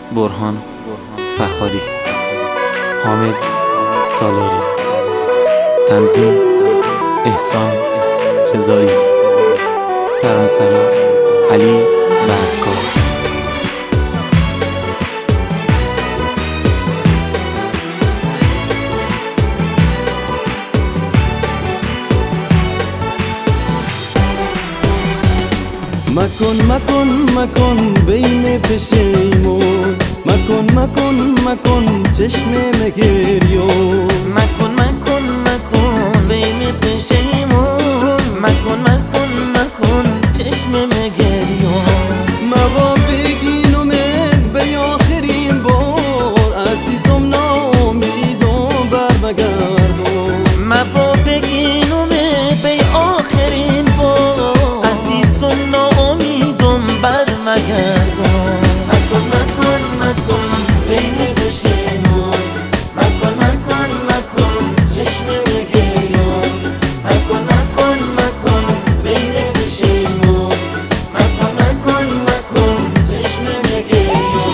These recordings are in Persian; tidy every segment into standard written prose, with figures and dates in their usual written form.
برهان فخاری، حامد سالاری، تنظیم احسان رضایی، ترانه‌سرا علی بزکار. مکن بین پشیمون، مکن چشم مگریون، مکن بین پشیمون، مکن چشم مگریون. موا بگینمت به آخرین بار، عزیزم ناامیدم برمگردون. موا بگینمت به آخرین بار، عزیزم ناامیدم برمگردون. مکن بین پشیمون، مکن چشم مگریون، مکن بین پشیمون، مکن چشم مگریون.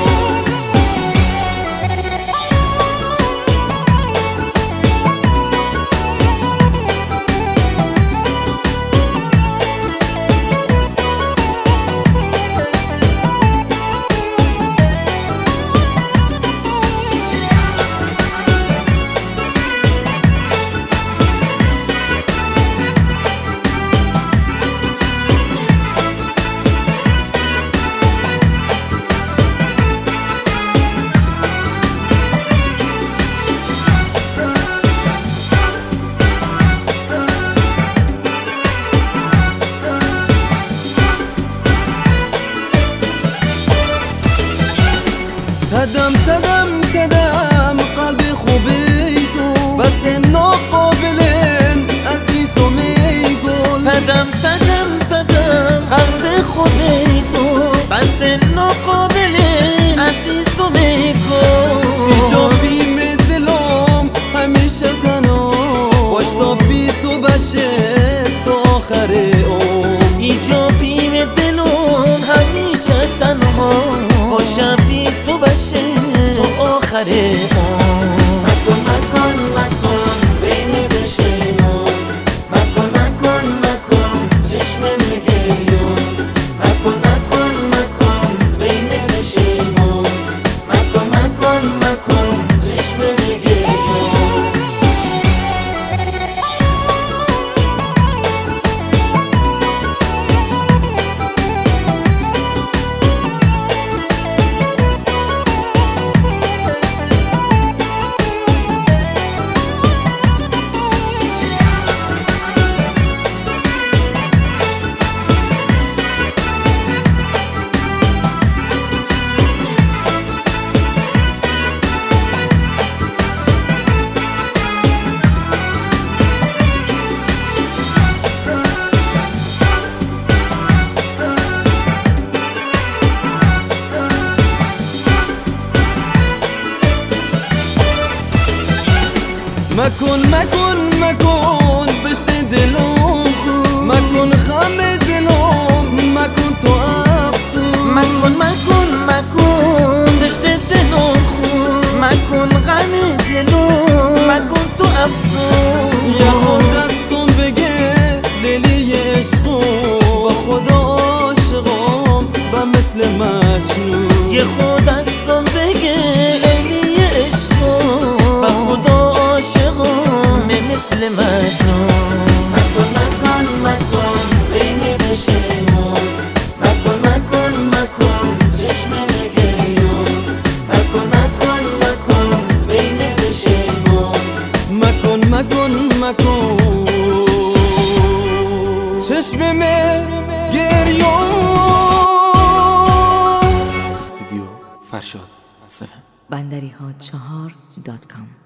تدم قلبی خوبی تو، بس ناقابلن عزیزم میگل. تدم قلب خوبی تو، بس ناقابلن عزیزم میگل. ایجابی می دلم همیشه تنها، باشتا بی تو بشه تا آخر عمر. ایجابی می دلم همیشه تنها، باشم بی تو بشه تو آخر عمر. مکن بین پشیمون، مکن چشم مگریون، مکن بین پشیمون، مکن چشم مگریون. مکن بشه دلم خوب، مکن خم دلم، مکن تو افسون. مکن بشه دلم خوب، مکن غم دلم، مکن تو افسون. یا خود دستم بگه دلی عشقم، با خدا عاشقم و مثل مجنون. یه خود دستم بگه دلی عشقم، با خدا عاشقم مثل مجنون. مکن بین پشیمون، مکن چشم مگریون، مکن بین پشیمون، مکن چشم مگریون. استودیو فرشاد 7 بندریها4.com